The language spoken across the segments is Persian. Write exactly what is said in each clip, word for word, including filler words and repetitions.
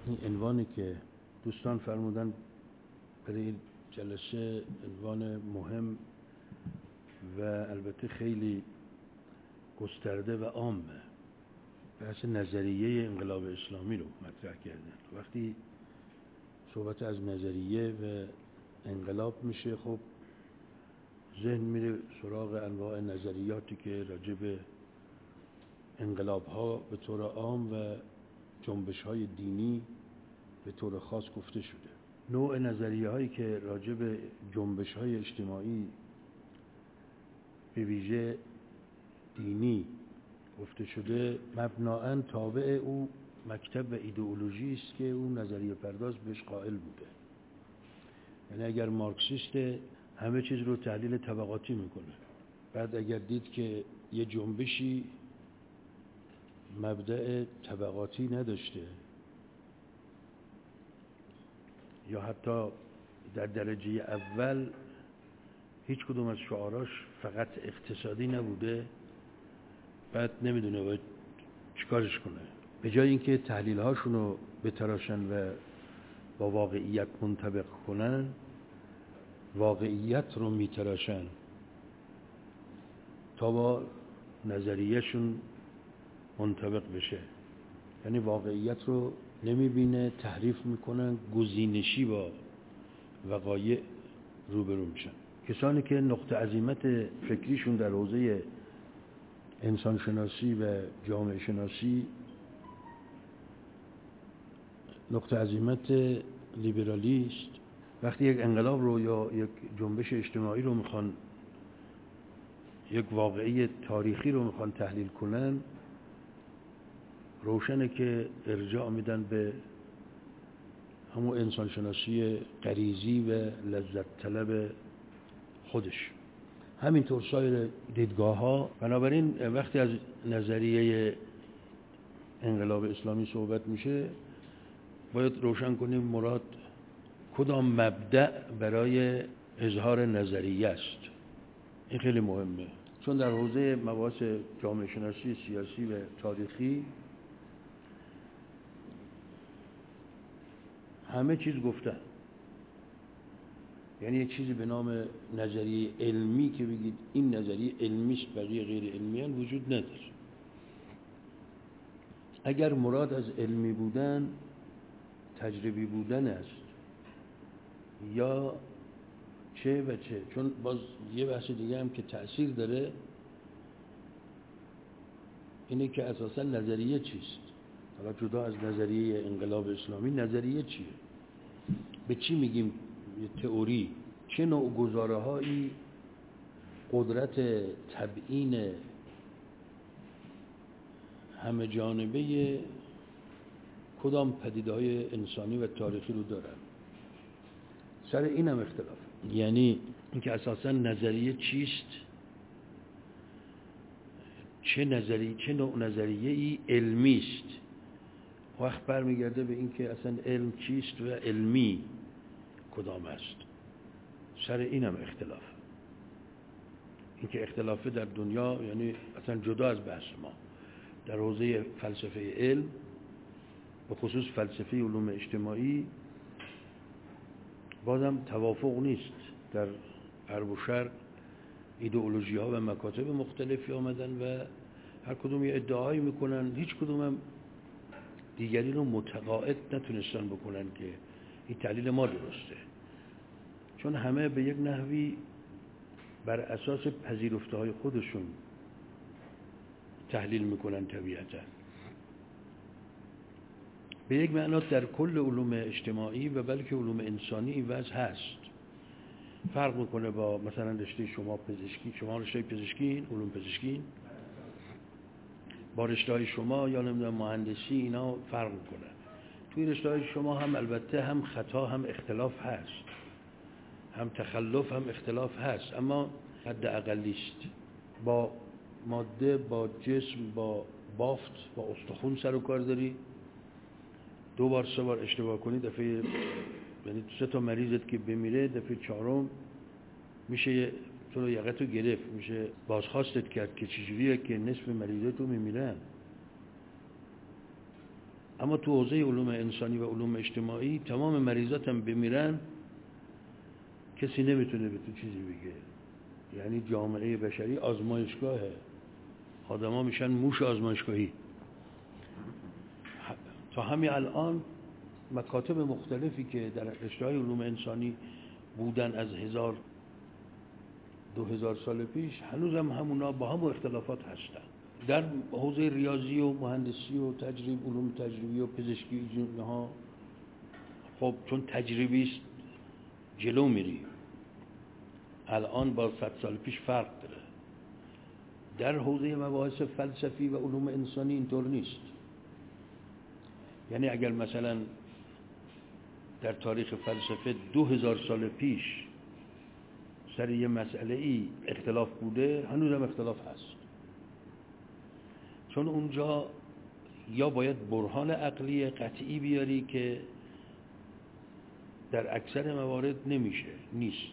این عنوانی که دوستان فرمودن برای این جلسه عنوان مهم و البته خیلی گسترده و عامه، بحث نظریه انقلاب اسلامی رو مطرح کردن. وقتی صحبت از نظریه و انقلاب میشه، خب ذهن میره سراغ انواع نظریاتی که راجع به انقلاب ها به طور عام و جنبش های دینی به طور خاص گفته شده. نوع نظریه هایی که راجع به جنبش های اجتماعی به ویژه دینی گفته شده، مبنااً تابع او مکتب و ایدئولوژی است که اون نظریه پرداز بهش قائل بوده. یعنی اگر مارکسیست، همه چیز رو تحلیل طبقاتی میکنه، بعد اگر دید که یه جنبشی مبدأ طبقاتی نداشته یا حتی در درجه اول هیچ کدوم از شعاراش فقط اقتصادی نبوده، بعد نمیدونه باید چیکارش کنه. به جای اینکه تحلیل هاشون رو بتراشن و با واقعیت منطبق کنن، واقعیت رو میتراشن تا با نظریهشون منطبق بشه. یعنی واقعیت رو نمیبینه، تحریف میکنن، گزینشی با وقایع روبرو میشن. کسانی که نقطه عزیمت فکریشون در حوزه انسانشناسی و جامعه شناسی نقطه عزیمت لیبرالی است، وقتی یک انقلاب رو یا یک جنبش اجتماعی رو میخوان، یک واقعی تاریخی رو میخوان تحلیل کنن، روشنه که ارجاع میدن به همون انسانشناسی غریزی و لذت طلب خودش. همینطور سایر دیدگاه ها. بنابراین وقتی از نظریه انقلاب اسلامی صحبت میشه، باید روشن کنیم مراد کدام مبدأ برای اظهار نظریه است. این خیلی مهمه، چون در حوزه مباحث جامعه شناسی سیاسی و تاریخی همه چیز گفتن. یعنی یک چیزی به نام نظریه علمی که بگید این نظریه علمی است بقیه غیر علمی هن وجود نداره. اگر مراد از علمی بودن تجربی بودن است یا چه و چه، چون باز یه بحث دیگه هم که تأثیر داره اینه که اساسا نظریه چیست. حالا جدا از نظریه انقلاب اسلامی، نظریه چیه؟ به چی میگیم تئوری؟ چه نوع گزاره هایی قدرت تبیین همه جانبه کدام پدیده‌های انسانی و تاریخی رو دارن؟ سر این هم اختلاف. یعنی اینکه اساسا نظریه چیست، چه نظریه، چه نوع نظریه‌ای علمی است. وقت برمیگرده به اینکه اصلا علم چیست و علمی کدام است. سر این هم اختلاف. اینکه اختلافه در دنیا، یعنی اصلا جدا از بحث ما، در حوزه فلسفه علم، به خصوص فلسفه علوم اجتماعی، بازم توافق نیست. در غرب و شرق ایدئولوژی ها و مکاتب مختلفی آمدن و هر کدوم یه ادعایی میکنن، هیچ کدوم هم دیگری رو متقاعد نتونستن بکنن که این تحلیل ما درسته، چون همه به یک نحوی بر اساس پذیرفته های خودشون تحلیل میکنن. طبیعتا به یک معنا در کل علوم اجتماعی و بلکه علوم انسانی این وضع هست. فرق میکنه با مثلا رشته شما پزشکی، شما رشته پزشکی، علوم پزشکی، با رشته های شما یا نمیدونم مهندسی، اینا فرق میکنه. توی رشته های شما هم البته هم خطا هم اختلاف هست، هم تخلف هم اختلاف هست، اما حد اقلی است. با ماده، با جسم، با بافت، با استخون سر و کار داری. دو بار سه بار اشتباه کنی، دفعه یعنی سه تا مریضت که بمیره، دفعه چهارم میشه تو رو یقتو گرفت، میشه بازخواستت کرد که چجوریه که نصف مریضاتو میمیرن. اما تو حوزه علوم انسانی و علوم اجتماعی تمام مریضات هم بمیرن کسی نمیتونه به تو چیزی بگه. یعنی جامعه بشری آزمایشگاهه، آدم ها میشن موش آزمایشگاهی. تا همین الان مکاتب مختلفی که در رشته‌های علوم انسانی بودن از هزار دو هزار سال پیش، هنوز هم همونا با هم اختلافات هستن. در حوزه ریاضی و مهندسی و تجربی، علوم تجربی و پزشکی اینها خب چون تجربی است جلو میری، الان با صد سال پیش فرق داره. در حوزه مباحث فلسفی و علوم انسانی اینطور نیست. یعنی اگر مثلا در تاریخ فلسفه دو هزار سال پیش سر یه مسئله ای اختلاف بوده، هنوز هم اختلاف هست. چون اونجا یا باید برهان عقلی قطعی بیاری که در اکثر موارد نمیشه، نیست.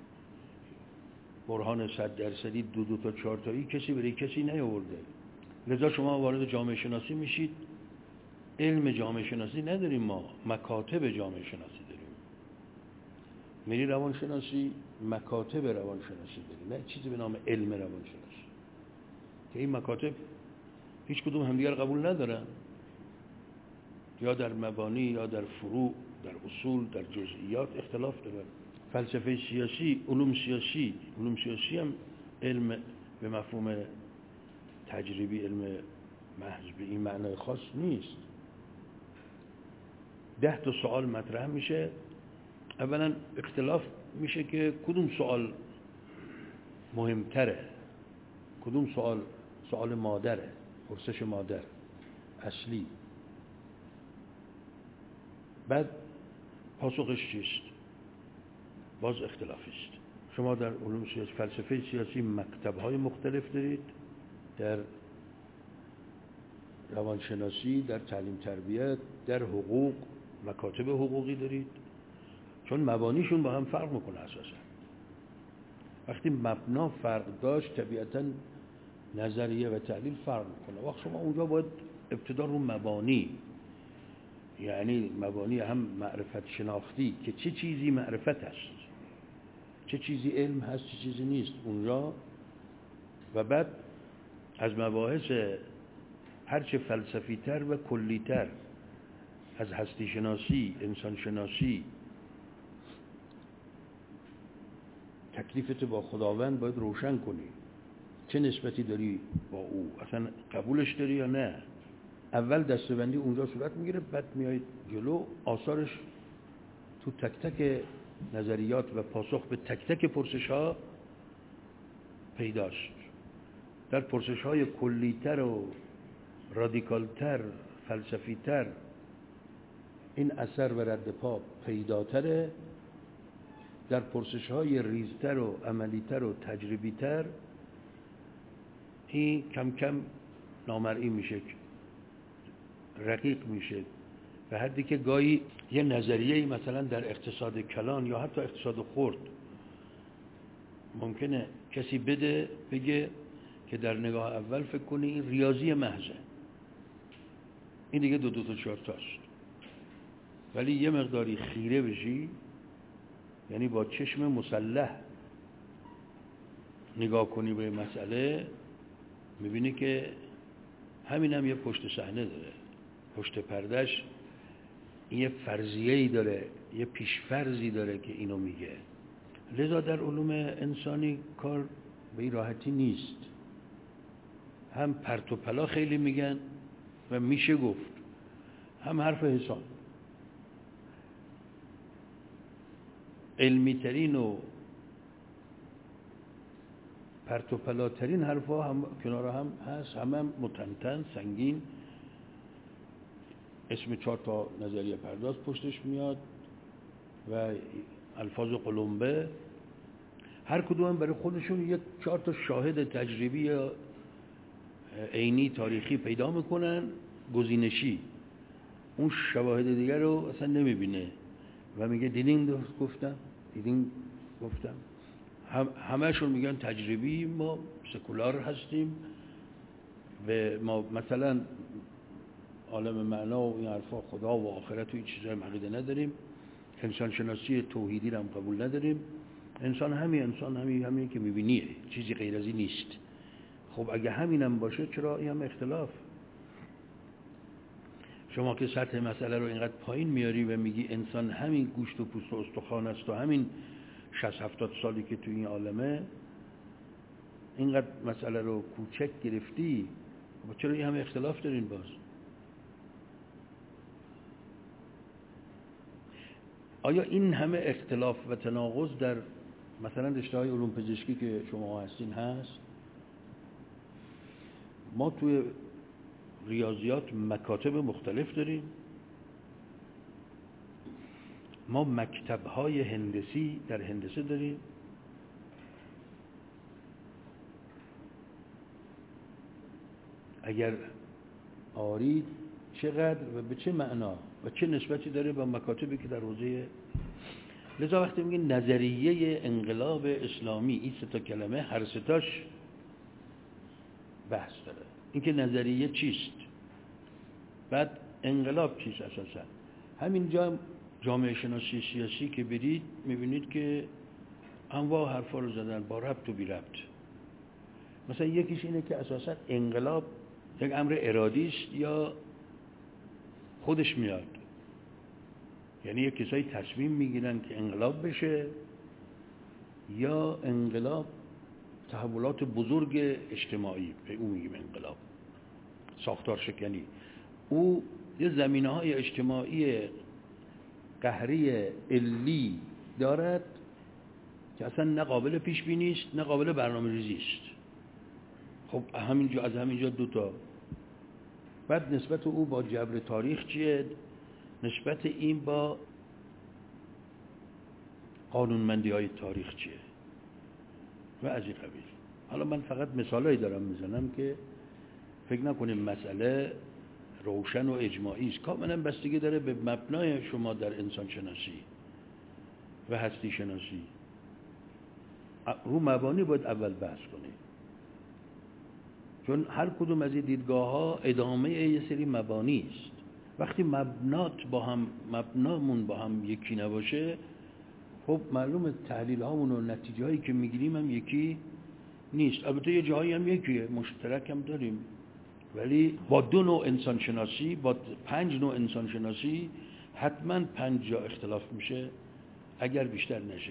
برهان صد درصدی دو دو تا چهار تایی کسی برای کسی نیاورده. لذا شما وارد جامعه شناسی میشید، علم جامعه شناسی نداریم، ما مکاتب جامعه شناسی داریم. میری روانشناسی، مکاتب روانشناسی داریم، نه چیزی به نام علم روانشناسی که این مکاتب هیچ کدوم همدیگر قبول ندارن، یا در مبانی یا در فروع، در اصول، در جزئیات اختلاف دارن. فلسفه سیاسی، علوم سیاسی، علوم سیاسی هم علم به مفهوم تجربی، علم محض به این معنای خاص نیست. ده تا سوال مطرح میشه، اولا اختلاف میشه که کدوم سوال مهمتره، کدوم سوال سوال مادره، پرسش مادر اصلی. بعد پاسخش چیست؟ باز اختلافی است. شما در علوم سیاسی، فلسفه سیاسی مکتب‌های مختلف دارید، در روانشناسی، در تعلیم تربیت، در حقوق مکاتب حقوقی دارید، چون مبانیشون با هم فرق میکنه اساسا. وقتی مبنا فرق داشت طبیعتاً نظریه و تحلیل فرق میکنه. وقت شما اونجا باید ابتدا رو مبانی، یعنی مبانی هم معرفت شناختی که چه چیزی معرفت است، چه چیزی علم هست، چه چیزی نیست اونجا، و بعد از مباحث هرچه فلسفی تر و کلی تر، از هستی شناسی، انسان شناسی، تکلیفت با خداوند باید روشن کنی. چه نسبتی داری با او، اصلا قبولش داری یا نه. اول دستبندی اونجا صورت میگیره، بعد میایید جلو، آثارش تو تک تک نظریات و پاسخ به تک تک پرسش ها پیداست. در پرسش های کلیتر و رادیکالتر، فلسفیتر این اثر و رد پا پیداتره. در پرسش های ریزتر و عملیتر و تجربیتر این کم کم نامرئی میشه، رقیق میشه، به حدی که گاهی یه نظریه‌ای مثلا در اقتصاد کلان یا حتی اقتصاد خرد ممکنه کسی بده بگه که در نگاه اول فکر کنی این ریاضی محضه، این دیگه دو دو تا چهار تاست، ولی یه مقداری خیره بشی، یعنی با چشم مسلح نگاه کنی به مسئله، میبینی که همین هم یه پشت صحنه داره، پشت پردهش یه فرضیه‌ای داره، یه پیشفرضی داره که اینو میگه. لذا در علوم انسانی کار به این راحتی نیست. هم پرت و پلا خیلی میگن و میشه گفت، هم حرف حساب. علمی ترین و پرت و پلا ترین حرفا هم کنار هم هست، همه هم متنتن، سنگین، اسم چهار تا نظریه پرداز پشتش میاد و الفاظ قلمبه، هر کدوم هم برای خودشون یک چهار تا شاهد تجربی یا عینی تاریخی پیدا میکنن، گزینشی. اون شواهد دیگر رو اصلا نمیبینه و میگه دیدین درست گفتم، دیدین گفتم. هم همه‌شون میگن تجربی، ما سکولار هستیم و ما مثلا عالم معنا و این حرفا، خدا و آخرت و این چیزای عقیده نداریم، انسان شناسی توحیدی رو هم قبول نداریم، انسان همین انسان همین همین که میبینیه، چیزی غیر از این نیست. خب اگه همینم باشه چرا این هم اختلاف؟ شما که سطح مسئله رو اینقدر پایین میاری و میگی انسان همین گوشت و پوست و استخوان است و همین شصت هفتاد سالی که تو این عالمه، اینقدر مسئله رو کوچک گرفتی، و چرا این همه اختلاف دارین باز؟ آیا این همه اختلاف و تناقض در مثلا رشته‌های علوم پزشکی که شما هستین هست؟ ما توی ریاضیات مکاتب مختلف داریم، ما مکتب‌های هندسی در هندسه داریم، اگر آرید چقدر و به چه معنا و چه نسبتی داره با مکاتبی که در حوزه. لذا وقتی میگین نظریه انقلاب اسلامی، این سه تا کلمه هر سه تاش بحث داره. اینکه نظریه چیست، بعد انقلاب چیست اساسا. همینجا جامعه شناسی سیاسی که برید میبینید که انواع حرفا رو زدن با ربط و بی ربط. مثلا یکیش اینه که اساسا انقلاب یک امر ارادی است یا خودش میاد، یعنی یک کسایی تصمیم میگیرن که انقلاب بشه، یا انقلاب تحولات بزرگ اجتماعی، به اون میگیم انقلاب، ساختار شکنی. او یه زمینه‌های اجتماعی قهری علی دارد که اصلا نه قابل پیش بینی است نه قابل برنامه‌ریزی است. خب همینجا از همینجا دوتا. بعد نسبت او با جبر تاریخ چیه؟ نسبت این با قانونمندی های تاریخ چیه؟ و از این قبیل. حالا من فقط مثالایی دارم میزنم که فکر نکنیم مسئله روشن و اجماعی است. کاملا بستگی داره به مبنای شما در انسان شناسی و هستی شناسی. رو مبانی باید اول بحث کنید، چون هر کدوم از این دیدگاه ها ادامه یه سری مبانی است. وقتی مبنات با هم مبنامون با هم یکی نباشه، خب معلومه تحلیل هامون و نتیجه هایی که میگیریم هم یکی نیست. البته یه جایی هم یکیه، مشترک هم داریم، ولی با دو نوع انسان شناسی، با پنج نوع انسان شناسی حتما پنج جا اختلاف میشه اگر بیشتر نشه.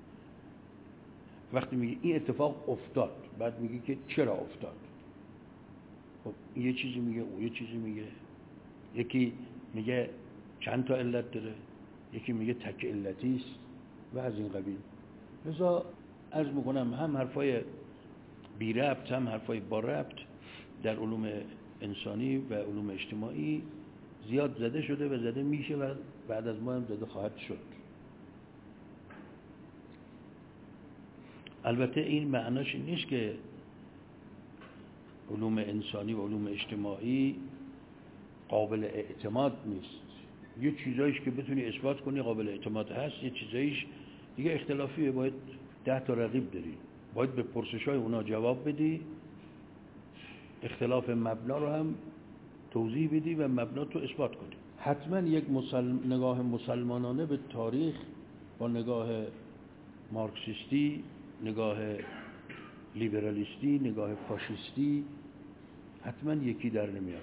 وقتی میگی این اتفاق افتاد، بعد میگی که چرا افتاد، خب یه چیزی میگه، اون یه چیزی میگه، یکی میگه چند تا علت داره، یکی میگه تک علتی است و از این قبیل. لذا عرض میکنم هم حرفای بی ربط هم حرفای با ربط در علوم انسانی و علوم اجتماعی زیاد زده شده و زده میشه و بعد از ما هم زده خواهد شد. البته این معناش این نیست که علوم انسانی و علوم اجتماعی قابل اعتماد نیست. یه چیزایش که بتونی اثبات کنی قابل اعتماد هست، یه چیزایش دیگه اختلافیه، باید ده تا رقیب داری، باید به پرسش‌های اونا جواب بدی، اختلاف مبنا رو هم توضیح بدی و مبنا رو اثبات کنی. حتما یک مسلم... نگاه مسلمانانه به تاریخ با نگاه مارکسیستی، نگاه لیبرالیستی، نگاه فاشیستی حتما یکی در نمیاد،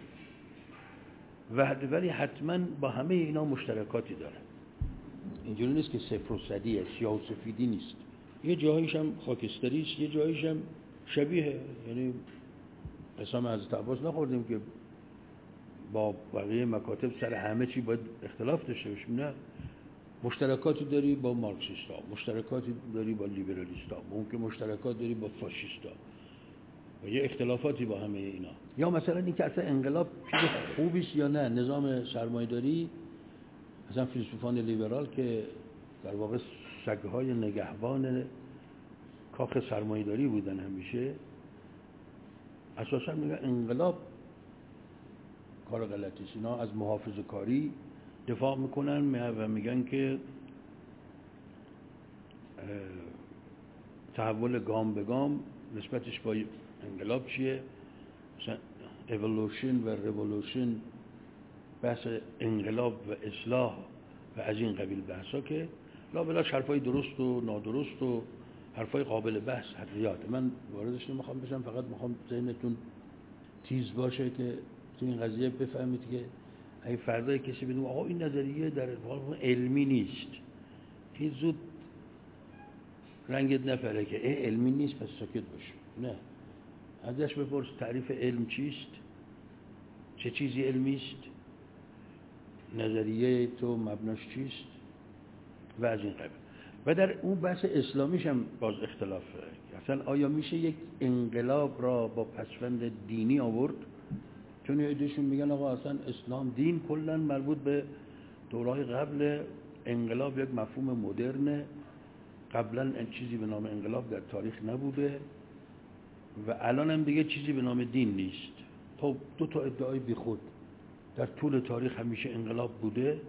ولی حتما با همه اینا مشترکاتی داره. اینجوری نیست که صفر و صدیه، سیاه و سفیدی نیست. یه جاییش هم خاکستری است، یه جاییش هم شبیه، یعنی قسم حضرت عباس نخوردیم که با بقیه مکاتب سر همه چی باید اختلاف داشته باشیم. نه، مشترکاتی داری با مارکسیستا، مشترکاتی داری با لیبرالیستا، ممکن مشترکات داری با فاشیستا و یه اختلافاتی با همه اینا. یا مثلا این که اصلا انقلاب چیز خوبی است یا نه، نظام سرمایه‌داری، مثلا فیلسوفان لیبرال که در واقع سگ‌های نگهبان کاخ سرمایه‌داری بودن همیشه، اساسا میگن انقلاب کار غلطی است. اینا از محافظه‌کاری دفاع میکنن و میگن که تحول گام به گام نسبتش با انقلاب چیه؟ مثلا اِوولوشن و ریولوشن بحث انقلاب و اصلاح و از این قبیل بحثا که لا بلاش حرفای درست و نادرست و حرفای قابل بحث حقیقت. من واردش نمیخوام بشم، فقط میخوام ذهنتون تیز باشه که تو این قضیه بفهمید که اگه فردا کسی بدون آقا این نظریه در واقع علمی نیست، این زود رنگت نپره که ای علمی نیست پس ساکت باش. نه، ازش بپرس تعریف علم چیست، چه چیزی علمی است، نظریه تو مبناش چیست و از این قبیل. و در اون بحث اسلامیش هم باز اختلافه، اصلا آیا میشه یک انقلاب را با پسوند دینی آورد؟ چون ایدهشون میگن آقا اصلا اسلام دین کلا مربوط به دورهای قبل انقلاب، یک مفهوم مدرنه، قبلا این چیزی به نام انقلاب در تاریخ نبوده و الان هم دیگه چیزی به نام دین نیست. خب دو تا ادعای بیخود، در طول تاریخ همیشه انقلاب بوده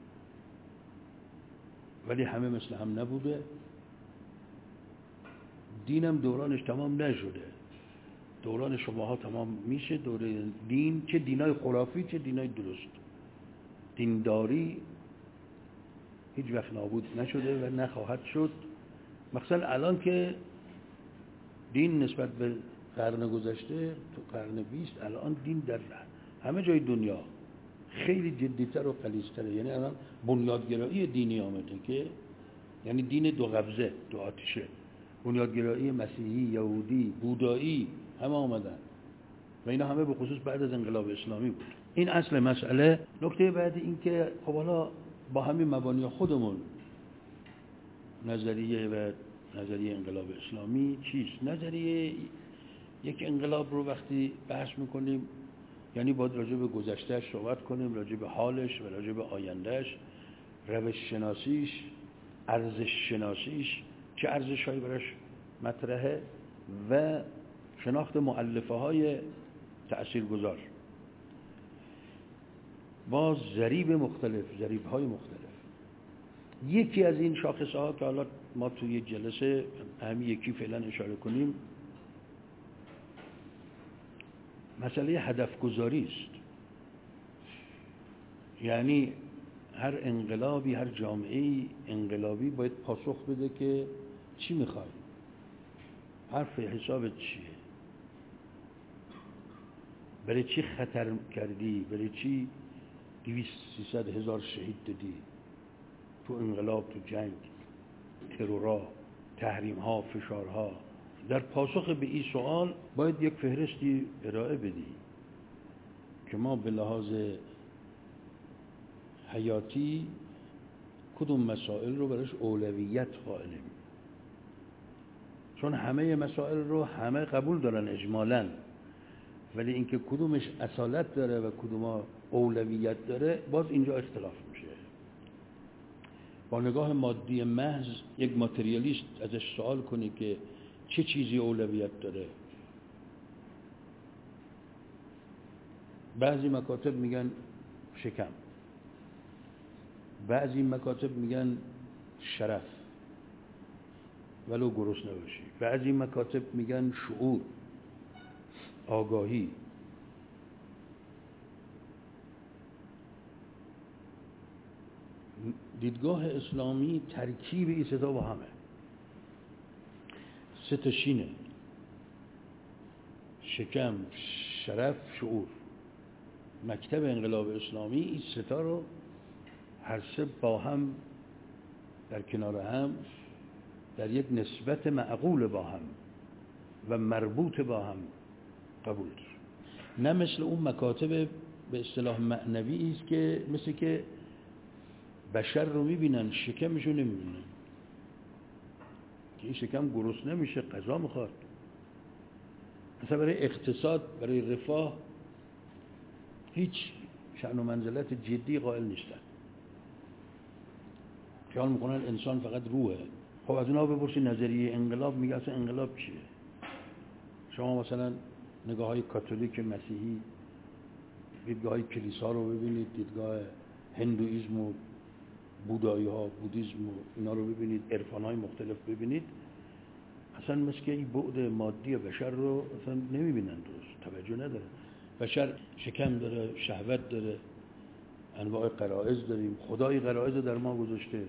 ولی همه مثل هم نبوده، دینم دورانش تمام نشده، دوران شماها تمام میشه، دوره دین، چه دینای خرافی چه دینای درست، دینداری هیچ وقت نابود نشده و نخواهد شد. مثلا الان که دین نسبت به قرن گذشته تو قرن بیست الان دین در همه جای دنیا خیلی جدیتر و غلیظتره. یعنی الان بنیادگرایی دینی آمده که یعنی دین دو قبضه دو آتیشه، بنیادگرایی مسیحی، یهودی، بودایی همه آمدن و اینا همه به خصوص بعد از انقلاب اسلامی بود. این اصل مسئله. نکته بعدی این که خب حالا با همین مبانی خودمون نظریه و نظریه انقلاب اسلامی چیست؟ نظریه یک انقلاب رو وقتی بحث میکنیم یعنی باید راجع به گذشتهش صحبت کنیم، راجع به حالش و راجع به آیندهش، روش شناسیش، ارزش شناسیش، چه ارزش هایی براش مطرحه و شناخت مؤلفه های تأثیرگذار با ضریب مختلف، ضریب های مختلف. یکی از این شاخصه ها که حالا ما توی جلسه همین یکی فعلا اشاره کنیم مسئله هدف گذاری است. یعنی هر انقلابی، هر جامعه انقلابی باید پاسخ بده که چی میخوای، حرف حسابت چیه، برای چی خطر کردی، برای چی دویست سیصد هزار شهید دادی تو انقلاب، تو جنگ، ترورها، تحریمها، فشارها. در پاسخ به این سوال باید یک فهرستی ارائه بدی که ما به لحاظ حیاتی کدوم مسائل رو براش اولویت قائلیم، چون همه مسائل رو همه قبول دارن اجمالاً، ولی اینکه کدومش اصالت داره و کدوم اولویت داره باز اینجا اختلاف میشه. با نگاه مادی محض یک ماتریالیست ازش سوال کنی که چه چیزی اولویت داره، بعضی مکاتب میگن شکم، بعضی مکاتب میگن شرف ولو گرسنه نباشی، بعضی مکاتب میگن شعور، آگاهی. دیدگاه اسلامی ترکیب این سه تا با همه، سه تا شینه: شکم، شرف، شعور. مکتب انقلاب اسلامی این سه تا رو هر سه با هم در کنار هم در یک نسبت معقول با هم و مربوط با هم قبول داره. نه مثل اون مکاتب به اصطلاح معنوی است که مثل که بشر رو میبینن شکمشو نمیبینن، که این شکم گرسنه میشه، غذا میخواد. مثلا برای اقتصاد، برای رفاه هیچ شأن و منزلت جدی قائل نیستن، خیال میکنن انسان فقط روحه. خب از اونها بپرسی نظریه انقلاب، میگه اصلا انقلاب چیه؟ شما مثلا نگاه های کاتولیک، مسیحی، دیدگاه های کلیسا رو ببینید، دیدگاه هندویزم و بودایی ها، بودیزم و اینا رو ببینید، عرفان های مختلف ببینید، اصلا مثل که این بعد مادی بشر رو اصلا نمیبینن، درست توجه نداره. بشر شکم داره، شهوت داره، انواع غرایز داریم. خدای غرایز رو در ما گذاشته.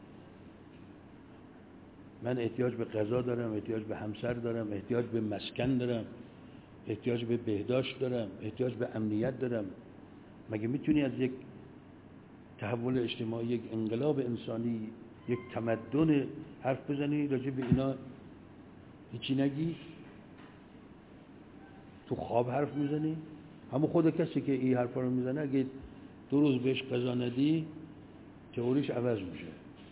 من احتیاج به غذا دارم، احتیاج به همسر دارم، احتیاج به مسکن دارم، احتیاج به بهداشت دارم، احتیاج به امنیت دارم. مگه میتونی از یک تحول اجتماعی، یک انقلاب انسانی، یک تمدن حرف بزنی راجع به اینا هیچی نگی؟ تو خواب حرف میزنی؟ همون خود کسی که این حرفا رو میزنه اگه دو روز بهش غذا ندی تئوریش عوض میشه.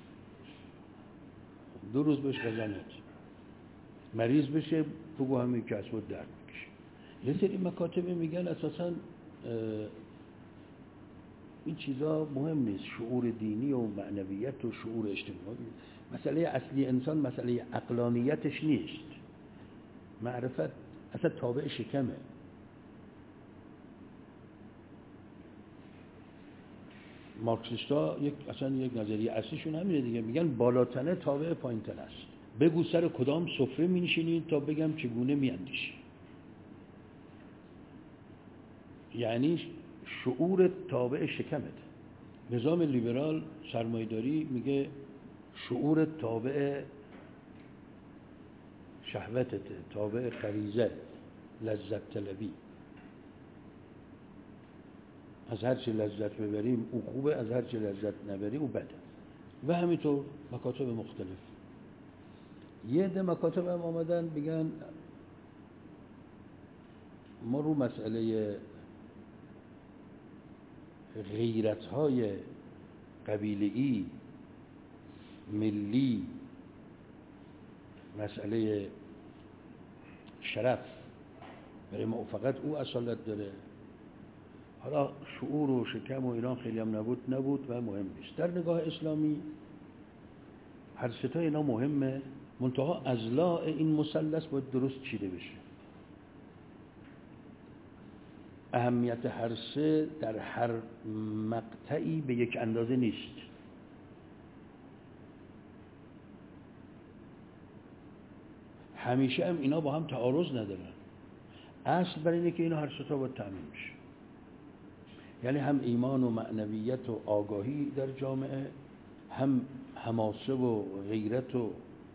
دو روز بهش غذا ندی مریض بشه، بگو همین کسب و درد میکشه. یه سری مکاتب میگن اساساً این چیزا مهم نیست، شعور دینی و معنویت و شعور اجتماعی. مسئله اصلی انسان مسئله عقلانیتش نیست. معرفت اصلا تابع شکمه. مارکسیستا یک اصلا یک نظریه اصلیشون همینه دیگه، میگن بالاتنه تابع پایین‌تنه است. بگو سر کدام سفره می‌نشینی تا بگم چگونه می‌اندیشی. یعنی شعور تابع شکمت. نظام لیبرال سرمایه‌داری میگه شعور تابع شهوتته، تابع غریزه، لذت طلبی. از هر چی لذت ببریم او خوبه، از هر چی لذت نبری او بده. و همینطور مکاتب مختلف. یه عده مکاتب هم آمدن بگن ما رو مسئله غیرت‌های قبیله‌ای، ملی، مسئله شرف برای ما فقط او اصالت داره. حالا شعور و شکم و ایران خیلی هم نبود نبود و مهم نیست. در نگاه اسلامی هر سه تا اینا مهمه، منتها اضلاع این مثلث باید درست چیده بشه. اهمیت هر سه در هر مقطعی به یک اندازه نیست. همیشه هم اینا با هم تعارض ندارن. اصل بر اینه که اینا هر سه تا باید تأمین بشه. یعنی هم ایمان و معنویت و آگاهی در جامعه، هم حماسه و غیرت و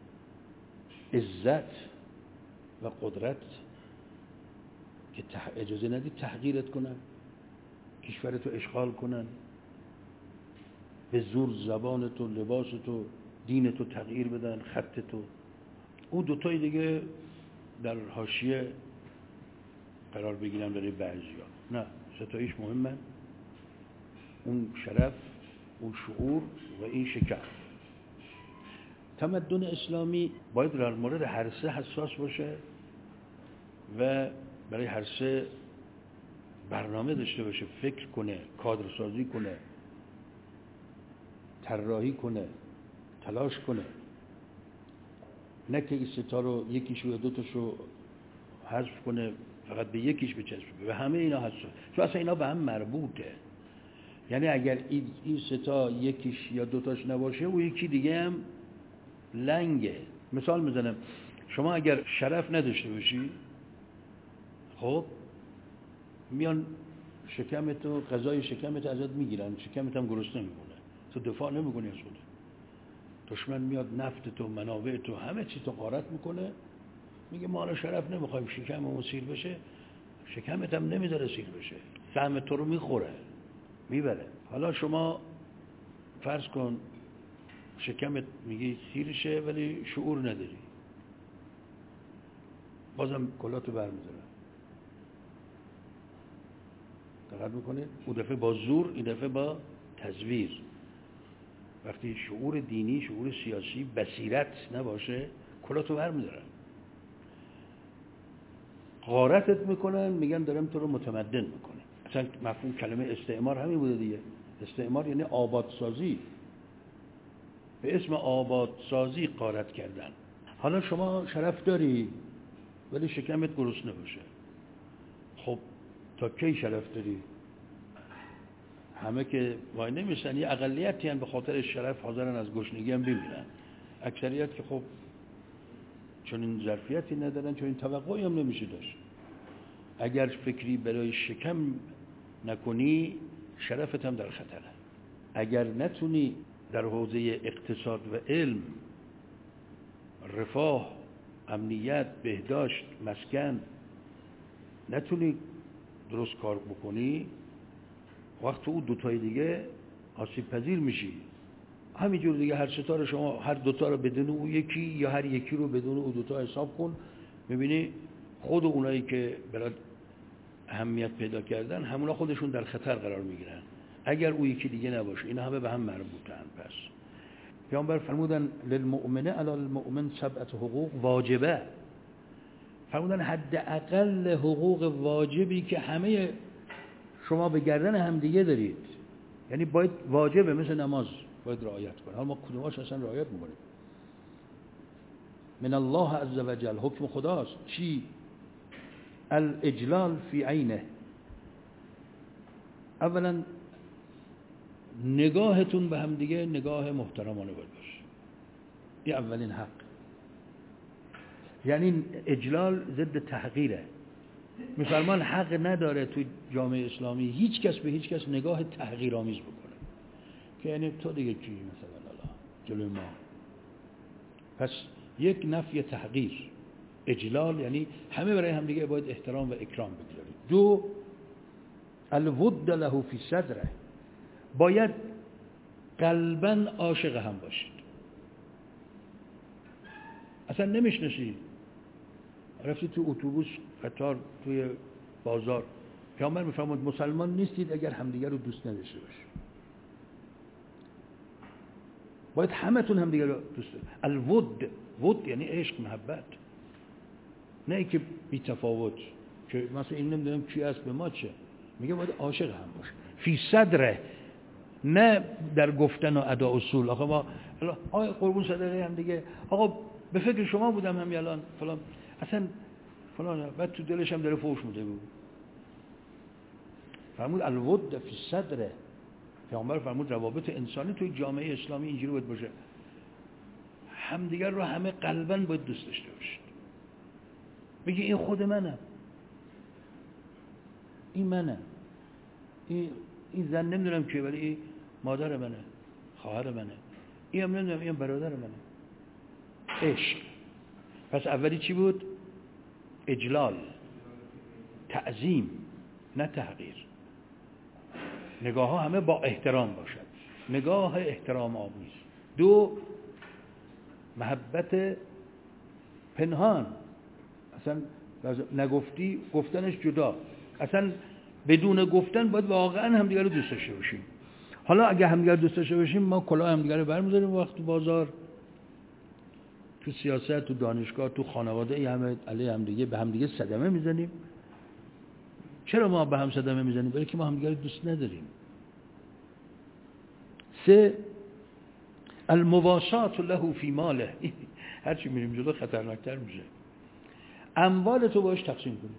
عزت و قدرت که اجازه ندی تحقیرت کنن، کشورتو اشغال کنن، به زور زبانتو، لباستو، دینتو تغییر بدن، خطتو. او دوتای دیگه در حاشیه قرار بگیرن برای بعضیا. نه، ستایش مهمه. اون شرف، اون شعور و این شکم. تمدن اسلامی باید در مورد هر سه حساس باشه و برای هر سه برنامه داشته باشه، فکر کنه، کادرسازی کنه، طراحی کنه، تلاش کنه. نه که این ستا رو یکیشو یا دوتاشو حذف کنه، فقط به یکیش بچسبه. و همه اینا حساس، چون اصلا اینا به هم مربوطه. یعنی اگر این ستا یکیش یا دوتاش نباشه و یکی دیگه هم لنگه. مثال میزنم، شما اگر شرف نداشته باشی، خب میان شکمت و غذای شکمت ازت میگیرن، شکمت هم گرسنه میمونه، تو دفاع نمیکنی از خودت. دشمن میاد نفت تو، منابع تو، همه چی تو غارت میکنه، میگه ما رو شرف نمیخوایم، شکممون سیر بشه. شکمت هم نمیذاره سیر بشه، سهم تو رو میخوره، میبره. حالا شما فرض کن شکمت میگی سیر شه ولی شعور نداری، بازم کلاتو برمی‌داره. دقت میکنه؟ اون دفعه با زور، این دفعه با تزویر. وقتی شعور دینی، شعور سیاسی، بصیرت نباشه، کلاتو برمی‌دارن، غارتت میکنن، میگن دارم تو رو متمدن میکنه. اصلا مفهوم کلمه استعمار همین بوده دیگه. استعمار یعنی آبادسازی، به اسم آبادسازی غارت کردن. حالا شما شرف داری ولی شکمت گرسنه باشه، خب تا کی شرف داری؟ همه که وای نمیشن، یه اقلیتی هم به خاطر شرف حاضرن از گشنگی هم بمیرن. اکثریت که خب چون این ظرفیتی ندارن، چون این توقعی هم نمیشه داشت. اگر فکری برای شکم نکنی شرفت هم در خطره. اگر نتونی در حوزه اقتصاد و علم، رفاه، امنیت، بهداشت، مسکن نتونی درست کار بکنی، وقت اون دوتای دیگه آسیب پذیر میشی. همینجور دیگه هر ستاره شما هر دوتا رو بدون اون یکی یا هر یکی رو بدون اون دوتا حساب کن، میبینی خود اونایی که برای اهمیت پیدا کردن همونا خودشون در خطر قرار میگیرن اگر اون یکی دیگه نباشه. اینا همه به هم مربوطن. پس پیامبر فرمودن للمؤمن علی المؤمن سبعة حقوق واجبه، فرمودن حداقل حقوق واجبی که همه شما به گردن هم دیگه دارید، یعنی باید واجبه، مثل نماز باید رعایت کنید. حالا ما کدوماش اصلا رعایت میکنیم؟ من الله عز وجل، حکم خداست. چی؟ الاجلال فی عینه. اولا نگاهتون به هم دیگه نگاه محترمانه باید باشه، این اولین حق. یعنی اجلال ضد تحقیره. میفرمان حق نداره تو جامعه اسلامی هیچ کس به هیچ کس نگاه تحقیرآمیز بکنه، که یعنی تو دیگه کی مثلا الله جلوی ما. پس یک نفی تحقیر. اجلال یعنی همه برای هم دیگه باید احترام و اکرام بگذارید. دو، الود له فی صدره، باید قلباً عاشق هم باشید. اصلا نمیشناسید، رفتید تو اتوبوس، قطار، توی بازار، پیامبر میفرمود مسلمان نیستید اگر همدیگر رو دوست نداشته باشید. باید همتون همدیگر رو دوست داشته. الود، ود یعنی عشق، محبت، نه ای که بی تفاوت، که مثلا این نمیدونم کی است به ما چه. میگه باید عاشق هم باشه. فی صدره، نه در گفتن و ادا اصول. آقا ما آقا قربون صدقه هم دیگه، آقا به فکر شما بودم همین الان فلان، اصلا فلان، بعد تو دلش هم داره فوش میده بود. فرمود الود فی صدره. پیامبر فرمود روابط انسانی توی جامعه اسلامی اینجوری باید باشه، همدیگر رو همه قلباً باید دوست داشته باشید. بگی این خود منم، این منم، این این زن نمیدونم کیه ولی این مادر منه، خواهر منه، این هم نمیدونم این برادر منه. عشق. پس اولی چی بود؟ اجلال، تعظیم، نه تحقیر. نگاه ها همه با احترام باشد، نگاه احترام آمیز. دو، محبت پنهان، اصلا نگفتی گفتنش جدا، اصلا بدون گفتن باید واقعا همدیگر رو دوست داشته باشیم. حالا اگه همدیگر دوست داشته باشیم، ما کلاه همدیگر رو برمی‌داریم وقت تو بازار، تو سیاست، تو دانشگاه، تو خانواده، ای همه علیه همدیگه به همدیگه صدمه میزنیم. چرا ما به هم صدمه میزنیم؟ برای که ما همدیگر رو دوست نداریم. سه، المواسات له فی ماله. هرچی میریم جلو خطرناکتر میشه. اموال تو باش تقسیم کنی.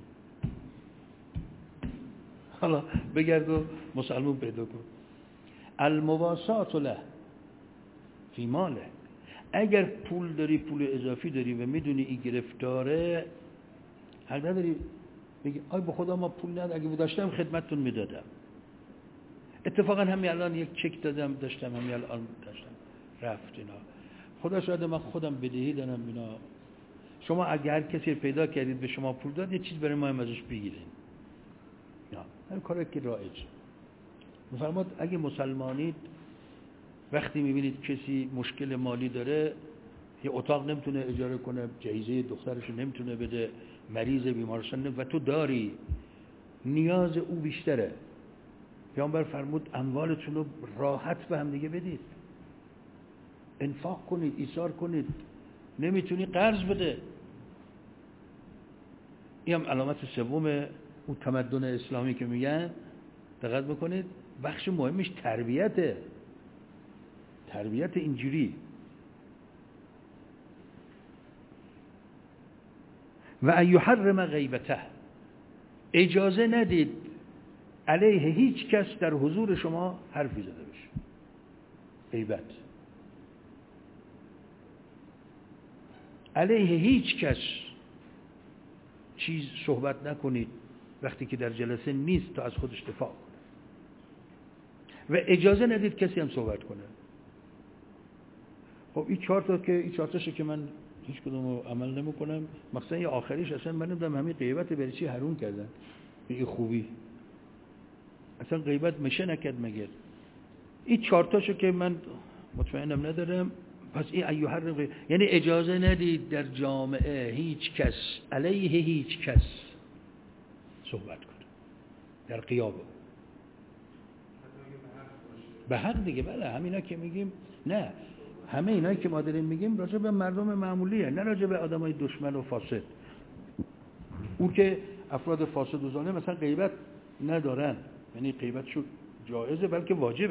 حالا بگرد و مسلمون پیدا کن. المواسات له فی ماله. اگر پول داری، پول اضافی داری و میدونی این گرفتاره، حق نداری بگی آی به خدا ما پول ندارم، اگه داشتم خدمتتون میدادم. اتفاقا همین الان یک چک دادم، داشتم همین الان داشتم رفت اینا. خدا شاید من خودم بدهی دارم اینا. شما اگه هر کسی پیدا کردید به شما پول داد، یه چیز برای ما هم ازش بگیرین. نه، این کاری که رایج. میفرماد اگه مسلمانید، وقتی میبینید کسی مشکل مالی داره، یه اتاق نمیتونه اجاره کنه، جایزه دخترشو نمیتونه بده، مریض بیمارستان و تو داری، نیاز او بیشتره، پیامبر فرمود اموالتون رو راحت به هم دیگه بدید، انفاق کنید، ایثار کنید. نمیتونی قرض بده. این هم علامت سوم اون تمدن اسلامی که میگن. دقت بکنید بخش مهمش تربیته، تربیت اینجوری. و ان یحرم غیبته، اجازه ندید علیه هیچ کس در حضور شما حرفی زده بشه. غیبت علیه هیچ کس چیز صحبت نکنید وقتی که در جلسه نیست تا از خودش دفاع کنه. و اجازه ندید کسی هم صحبت کنه. خب این چهار تا که این چهار تاشو که من هیچ کدومو عمل نمی‌کنم، مثلا یه آخریش اصلا من نمی‌دونم همین غیبت برای چی حرام کردن به این خوبی. اصلا غیبت میشه نکرد مگر؟ این چهار تاشو که من مطمئنم ندارم. پس این ایوهر غیب یعنی اجازه ندید در جامعه هیچ کس علیه هیچ کس صحبت کنه در غیاب او. به حق دیگه. بله همینا که میگیم نه، همه اینایی که ما داریم میگیم راجع به مردم معمولیه، نه راجع به آدمای دشمن و فاسد. اون که افراد فاسد و ظالم مثلا غیبت ندارن، یعنی غیبتشون جایزه بلکه واجبه.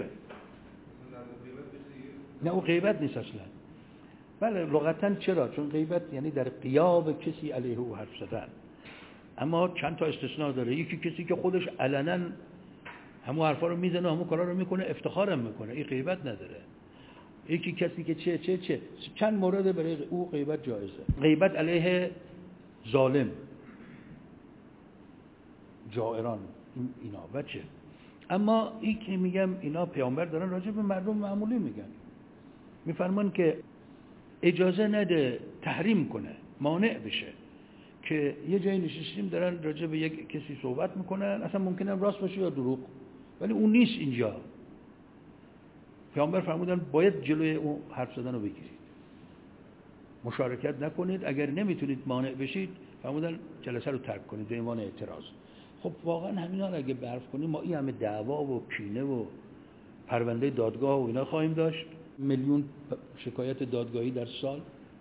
نه اون غیبت نیست اصلا. بله لغتاً چرا؟ چون غیبت یعنی در غیاب کسی علیه او حرف زدن. اما چند تا استثناء داره. یکی کسی که خودش علنا همون حرفا رو میزنه، همون کارا رو میکنه، افتخارم میکنه، این غیبت نداره. یکی کسی که چه چه چه چند مورد برای او غیبت جایزه. غیبت علیه ظالم، جائران، اینا بچه. اما این که میگم اینا پیامبر دارن راجع به مردم معمولی میگن، میفرمان که اجازه نده تحریم کنه، مانع بشه که یه جایی نشستیم دارن راجع به یک کسی صحبت میکنن، اصلا ممکنه راست باشه یا دروغ، ولی اون نیست اینجا. پیامبر فرمودن باید جلوی اون حرف زدن رو بگیرید، مشارکت نکنید، اگر نمیتونید مانع بشید فرمودن جلسه رو ترک کنید به عنوان اعتراض. خب واقعا همینا رو اگه برف کنیم ما این همه دعوا و کینه و پرونده دادگاه و اینا خواهیم داشت، میلیون شکایت دادگاهی در سال.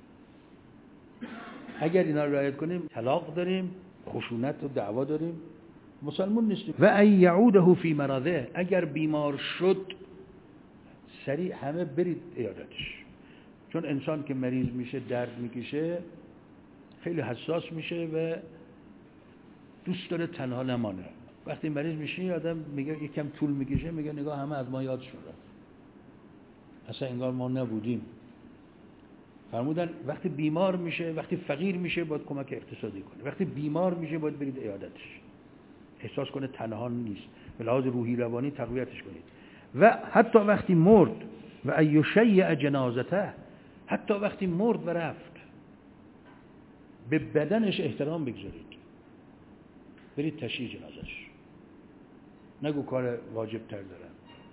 اگر اینا رو رعایت کنیم طلاق داریم، خشونت و دعوا داریم، مسلمان نیستیم. و ان یعوده فی مرضه، اگر بیمار شد سریع همه برید عیادتش، چون انسان که مریض میشه درد میکشه خیلی حساس میشه و دوست داره تنها نمانه. وقتی مریض میشه آدم میگه یکم طول میکشه، میگه نگاه همه از ما یادشون رفت، اصلا انگار ما نبودیم. فرمودن وقتی بیمار میشه، وقتی فقیر میشه باید کمک اقتصادی کنه، وقتی بیمار میشه باید برید عیادتش، احساس کنه تنها نیست، به لحاظ روحی روانی تقویتش کنید. و حتی وقتی مرد و ایشیع جنازته، حتی وقتی مرد و رفت به بدنش احترام بگذارید، برید تشییع جنازش، نگو کار واجب تر دارم.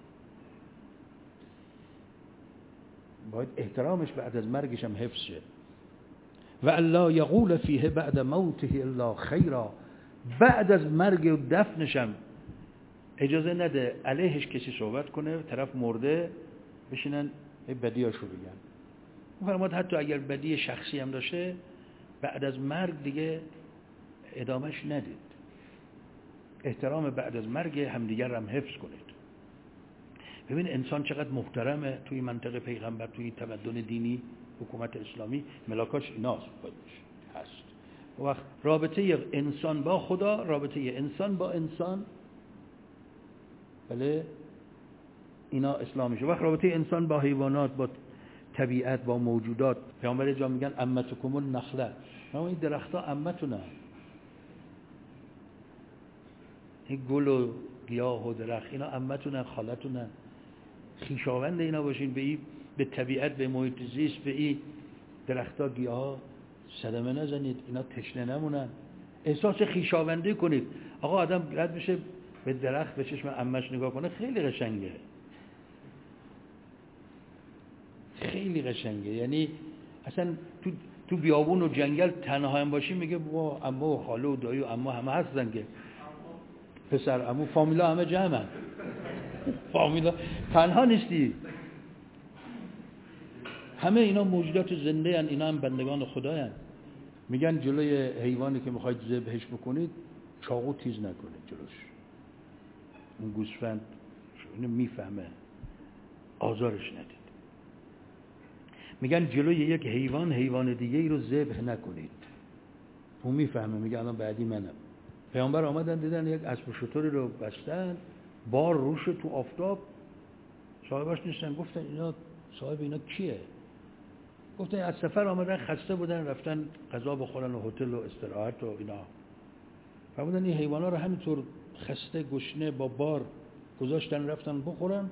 باید احترامش بعد از مرگش هم حفظ شه. و الا یقول فیه بعد موته الا خیرا، بعد از مرگ و دفنش هم اجازه نده علیهش کسی صحبت کنه، طرف مرده بشینن بدیاشو بگن. فرمود حتی اگر بدی شخصی هم داشته بعد از مرگ دیگه ادامهش ندید، احترام بعد از مرگ همدیگر هم حفظ کنید. ببین انسان چقدر محترمه توی منطقه پیغمبر، توی تمدن دینی حکومت اسلامی، ملاکاش ایناست باید هست. وقت رابطه انسان با خدا، رابطه انسان با انسان، بله اینا اسلامیشه. وقت رابطه انسان با حیوانات، با طبیعت، با موجودات، پیامبر جا میگن امتکم النخله، اما این درختها امتونه، این گل و گیاه و درخت اینا امتونه، خالتونه، خویشاوند اینا باشین. به این به طبیعت، به محیط زیست، به این درختها گیاها صدمه نزنید، اینا تشنه نمونن، احساس خویشاوندی کنید. آقا آدم رد بشه به درخت به چشم عمش نگاه کنه، خیلی قشنگه، خیلی قشنگه. یعنی اصلا تو تو بیابون و جنگل تنها هم باشی میگه با عمو و خاله و دایی و عمو همه هستن که پسر عمو فامیلا همه جمعن، فامیلا تنها نیستی، همه اینا موجودات زنده ان، اینا هم بندگان خدایان. میگن جلوی حیوانی که میخواید ذبحش بکنید چاقو تیز نکنید جلوش، اون گوسفند اینو میفهمه، آزارش ندید. میگن جلوی یک حیوان حیوان دیگه ای رو ذبح نکنید، اون میفهمه، میگه الان بعدی منم. پیامبر آمدن دیدن یک اسب و شتری رو بستن، بار روش تو آفتاب، صاحبش نیستن، گفتن اینا صاحب اینا کیه؟ گفتن از سفر آمدن خسته بودن رفتن غذا بخورن و هتل و استراحت و اینا. فرمودن این حیوانا رو همینطور خسته گشنه با بار گذاشتن رفتن بخورن.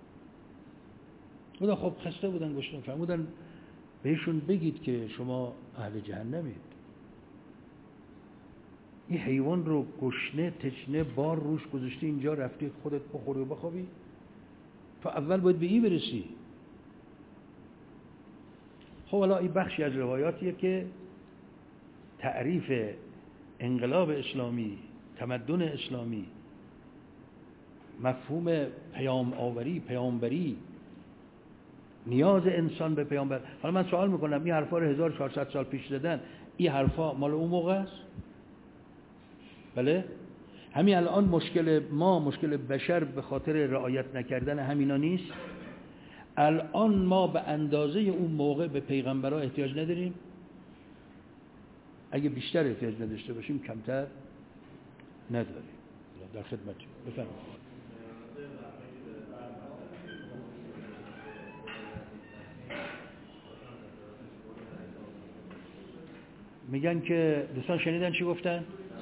بودن خب خسته بودن گشتن، فرمودن بهشون بگید که شما اهل جهنمید. این حیوان رو گشنه تشنه بار روش گذاشتی اینجا، رفتی خودت بخوری و بخوابی؟ تو اول باید به این برسی. خب حالا این بخشی از روایاتیه که تعریف انقلاب اسلامی، تمدن اسلامی، مفهوم پیام آوری، پیامبری، نیاز انسان به پیامبر. حالا من سوال میکنم این حرفا رو هزار و چهارصد سال پیش زدن، این حرفا مال اون موقع است؟ بله؟ همین الان مشکل ما، مشکل بشر به خاطر رعایت نکردن همینا نیست؟ الان ما به اندازه اون موقع به پیغمبرها احتیاج نداریم؟ اگه بیشتر احتیاج نداشته باشیم کمتر نداریم. در خدمتیم. بفرمایید. میگن که دوستان شنیدن چی گفتن؟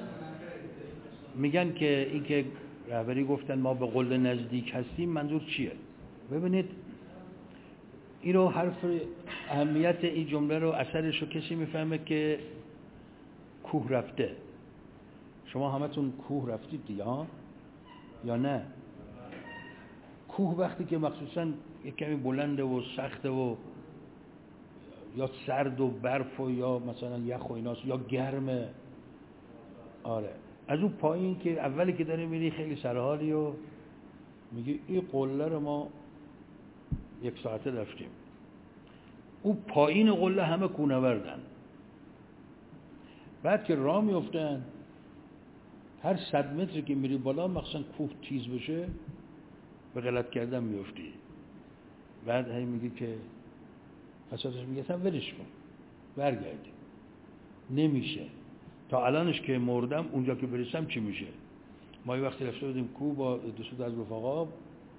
میگن که این که رهبری گفتن ما به قله نزدیک هستیم، منظور چیه؟ ببینید این رو حرف اهمیت این جمله رو اثرش رو کسی میفهمه که کوه رفته. شما همتون کوه رفتید دیگه ها؟ یا نه؟ کوه وقتی که مخصوصا یک کمی بلنده و سخته و یا سرد و برف و یا مثلا یخ و ایناست یا گرمه، آره، از اون پایین که اولی که داری میری خیلی سرحالی و میگی این قله رو ما یک ساعته رفتیم. اون پایین قله همه کوهنوردن. بعد که راه میفتن هر صد متری که میری بالا، مخصوصا کوه تیز بشه، به غلط کردن میفتی. بعد هی میگی که اساسش میگه اصلا ولش کن برگردیم. نمیشه. تا الانش که مردم اونجا که برسم چی میشه؟ ما یه وقتی رفته بودیم کوه با دوست از رفقا،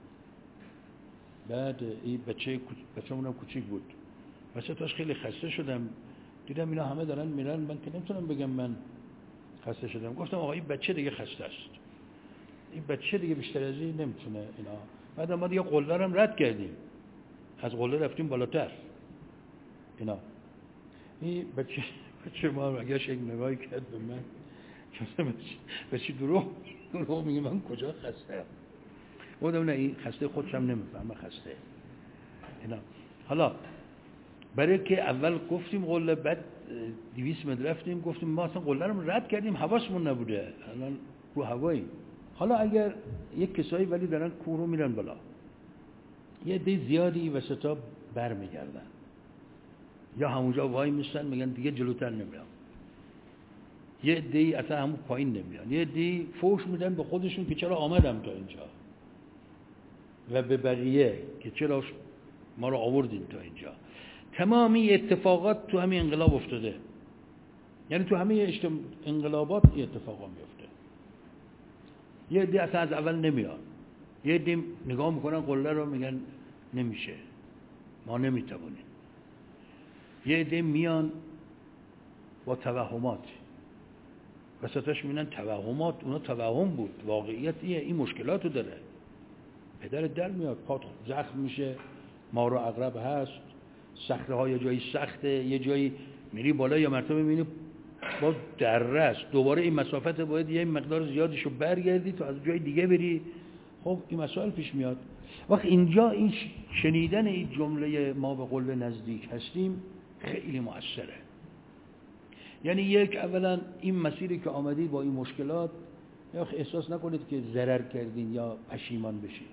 بعد این بچه بچه‌مونم کوچیک بود، وسطش خیلی خسته شدم، دیدم اینا همه دارن میرن، من که نمیتونم بگم من خسته شدم. گفتم آقا این بچه دیگه خسته است، این بچه دیگه بیشتر از این نمیتونه اینا. بعد ما دیگه قله رو رد کردیم، از قله رفتیم بالاتر اینا. این بچه بچه ما اگرش یک نگاهی کرد به من که بچه دروغ دروغ میگه من کجا خسته. گفتم نه این خسته خودش هم نمیفهمه خسته اینا. حالا برای که اول گفتیم قله، بعد دویست متر رفتیم گفتیم ما اصلا قله رو رد کردیم، حواسمون نبوده، الان رو هواییم. حالا اگر یک کسایی ولی دارن کوه رو میرن بالا، یه عده زیادی وسطا بر میگردن یا همونجا وای میستن میگن دیگه جلوتر نمیام. یه عده‌ای اصلا همون پایین نمیان. یه عده‌ای فوش میدن به خودشون که چرا آمدم تا اینجا و به بقیه که چرا ما رو آوردین تا اینجا. تمامی اتفاقات تو همین انقلاب افتاده، یعنی تو همه انقلابات این اتفاقا میفته. یه عده اصلا از اول نمیان، یه عده نگاه میکنن قله رو میگن نمیشه، ما نمیتونیم. یه عده میان با توهمات، وسطش میبینن توهمات، اونا توهم بود، واقعیت ایه، این مشکلاتو داره، پدر در میاد، پات زخم میشه، مار و عقرب هست، صخره ها یه جایی سخته، یه جایی میری بالا یا مرتبه میبینی باز دره است، دوباره این مسافت باید یه مقدار زیادیشو برگردی تا از جای دیگه بری. خب این مسائل پیش میاد. وقت اینجا این شنیدن این جمله ما به قله نزدیک هستیم خیلی مؤثره. یعنی یک، اولا این مسیری که آمدید با این مشکلات یا احساس نکنید که ضرر کردین یا پشیمان بشید.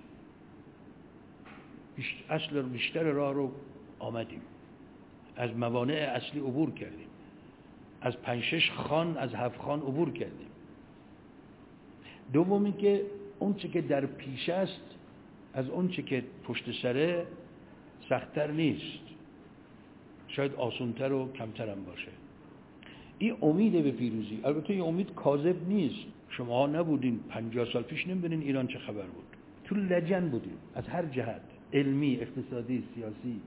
اصل بیشتر راه رو آمدیم، از موانع اصلی عبور کردیم، از پنج شش خان از هفت خان عبور کردیم. دومی که اون چه که در پیش است از اون چه که پشت سره سخت‌تر نیست، شاید آسان‌تر و کمتر هم باشه. این امید به پیروزی. البته این امید کاذب نیست. شما نبودین پنجاه سال پیش نمی‌دونین ایران چه خبر بود. تو لجن بودیم از هر جهت، علمی، اقتصادی، سیاسی.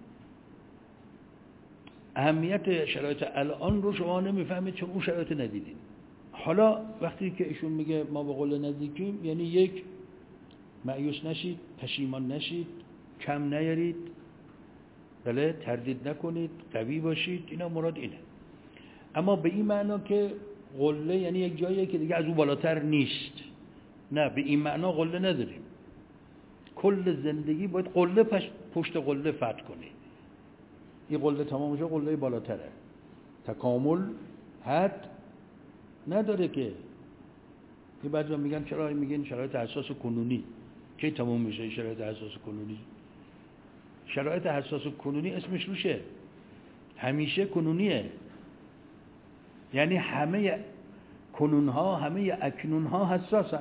اهمیت شرایط الان رو شما نمیفهمید چون اون شرایط ندیدین. حالا وقتی که ایشون میگه ما به قله نزدیکیم، یعنی یک مایوس نشید، پشیمان نشید، کم نیارید، بله، تردید نکنید، قوی باشید. اینا مراد اینه. اما به این معنا که قله یعنی یک جایی که دیگه از اون بالاتر نیست، نه، به این معنا قله نداریم. کل زندگی باید قله پشت قله فتح کنی. این قله تمام شد، قله بالاتره. تکامل حد نداره که. که بعضی میگن چرا میگن شرایط حساس کنونی کی تمام میشه؟ شرایط حساس کنونی، شرایط حساس کنونی اسمش روشه، همیشه کنونیه. یعنی همه کنونها، همه اکنونها حساسن.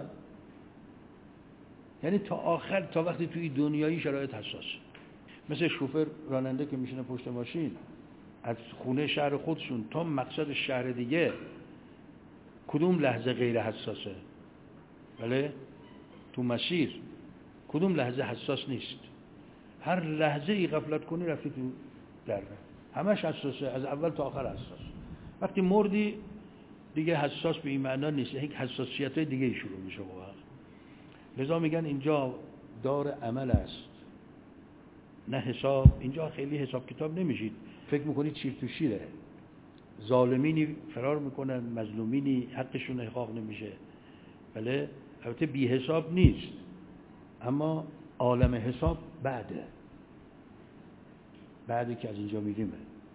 یعنی تا آخر، تا وقتی توی دنیایی شرایط حساس. مثل شوفر راننده که میشینه پشت ماشین، از خونه شهر خودشون تا مقصد شهر دیگه کدوم لحظه غیر حساسه؟ بله؟ تو مسیر کدوم لحظه حساس نیست؟ هر لحظه ای غفلت کنی رفتی تو دره. همش حساسه، از اول تا آخر حساس. وقتی مردی دیگه حساس به این معنا نیست، یک حساسیت های دیگه شروع میشه واقعا. لذا میگن اینجا دار عمل است نه حساب. اینجا خیلی حساب کتاب نمیشید، فکر میکنید شیر تو شیره، ظالمینی فرار میکنن، مظلومینی حقشون احقاق نمیشه. بله، البته بی حساب نیست، اما عالم حساب بعده، بعدی که از اینجا میریم.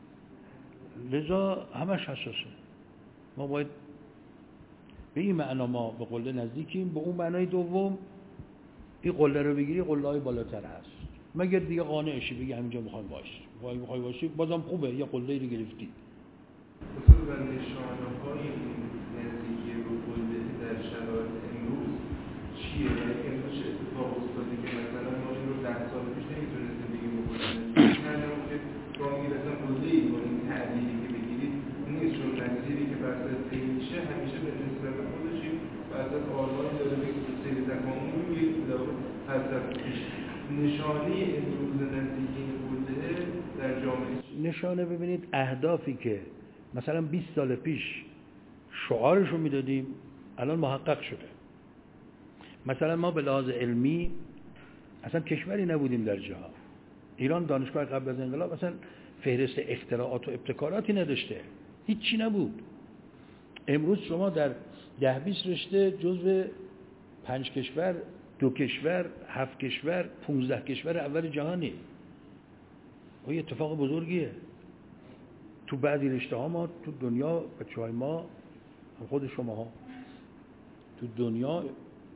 لذا همش حساسه. ما باید به این معنا ما به قله نزدیکیم. به اون معنای دوم این قله رو بگیری، قله های بالاتر هست. مگر دیگه قانعشی بگی همینجا میخوایم باش، وای میخوای باشی بازم خوبه، یه قله رو گرفتی. خصوصا نشانه های نزدیکی به قله در شرایط امروز چیه؟ یعنی امروز چه اتفاق افتاده که مثلا ما این رو ده سال پیش نمیتونستیم بگیم بکنیم؟ چندم که گاه میگید اصلا قله ای با این تعلیلی که بگیرید نیست، چون مسیری که بحث طی میشه همیشه به نسبت خودش بعض از آرمانی داره به سیر تکامل یک حضرت پیش. نشانه امروز نزدیکی قله در جامعه نشانه ببینید اهدافی که مثلا بیست سال پیش شعارشو میدادیم الان محقق شده. مثلا ما به لحاظ علمی اصلا کشوری نبودیم در جهان. ایران دانشگاه قبل از انقلاب اصلا فهرست اختراعات و ابتکاراتی نداشته، هیچی نبود. امروز شما در ده بیست رشته جزو پنج کشور، دو کشور، هفت کشور، پونزده کشور اول جهانی. این اتفاق بزرگیه. تو بعضی رشته ها ما تو دنیا، بچه‌های ما، خود شما ها تو دنیا